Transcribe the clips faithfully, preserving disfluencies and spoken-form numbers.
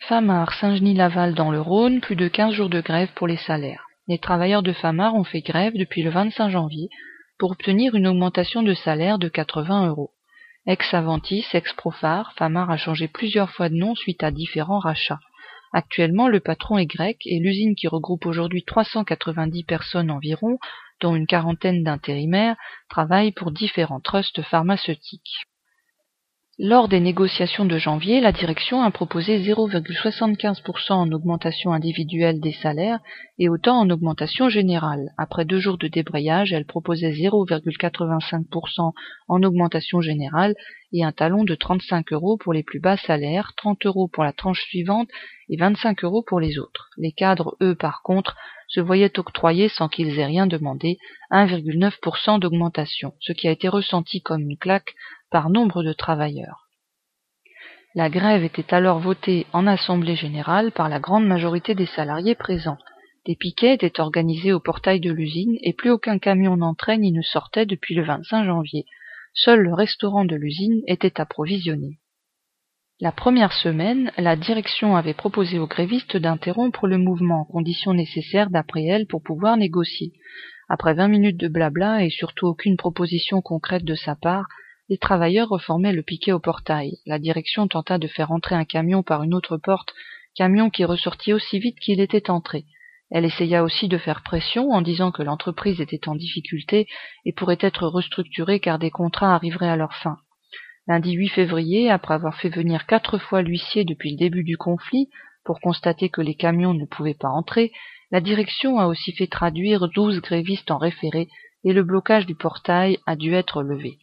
Famar, Saint-Genis-Laval dans le Rhône, plus de quinze jours de grève pour les salaires. Les travailleurs de Famar ont fait grève depuis le vingt-cinq janvier pour obtenir une augmentation de salaire de quatre-vingts euros. Ex-Aventis, ex-Profar, Famar a changé plusieurs fois de nom suite à différents rachats. Actuellement, le patron est grec et l'usine qui regroupe aujourd'hui trois cent quatre-vingt-dix personnes environ, dont une quarantaine d'intérimaires, travaille pour différents trusts pharmaceutiques. Lors des négociations de janvier, la direction a proposé zéro virgule soixante-quinze pour cent en augmentation individuelle des salaires et autant en augmentation générale. Après deux jours de débrayage, elle proposait zéro virgule quatre-vingt-cinq pour cent en augmentation générale et un talon de trente-cinq euros pour les plus bas salaires, trente euros pour la tranche suivante et vingt-cinq euros pour les autres. Les cadres, eux, par contre, se voyaient octroyer, sans qu'ils aient rien demandé, un virgule neuf pour cent d'augmentation, ce qui a été ressenti comme une claque par nombre de travailleurs. La grève était alors votée en assemblée générale par la grande majorité des salariés présents. Des piquets étaient organisés au portail de l'usine et plus aucun camion n'entrait ni ne sortait depuis le vingt-cinq janvier. Seul le restaurant de l'usine était approvisionné. La première semaine, la direction avait proposé aux grévistes d'interrompre le mouvement, condition nécessaire d'après elle pour pouvoir négocier. Après vingt minutes de blabla et surtout aucune proposition concrète de sa part, les travailleurs reformaient le piquet au portail. La direction tenta de faire entrer un camion par une autre porte, camion qui ressortit aussi vite qu'il était entré. Elle essaya aussi de faire pression en disant que l'entreprise était en difficulté et pourrait être restructurée car des contrats arriveraient à leur fin. Lundi huit février, après avoir fait venir quatre fois l'huissier depuis le début du conflit pour constater que les camions ne pouvaient pas entrer, la direction a aussi fait traduire douze grévistes en référé et le blocage du portail a dû être levé.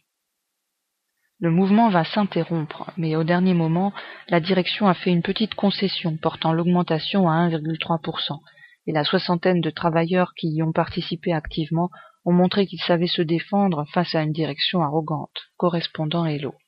Le mouvement va s'interrompre, mais au dernier moment, la direction a fait une petite concession portant l'augmentation à un virgule trois pour cent, et la soixantaine de travailleurs qui y ont participé activement ont montré qu'ils savaient se défendre face à une direction arrogante. Correspondant Hello.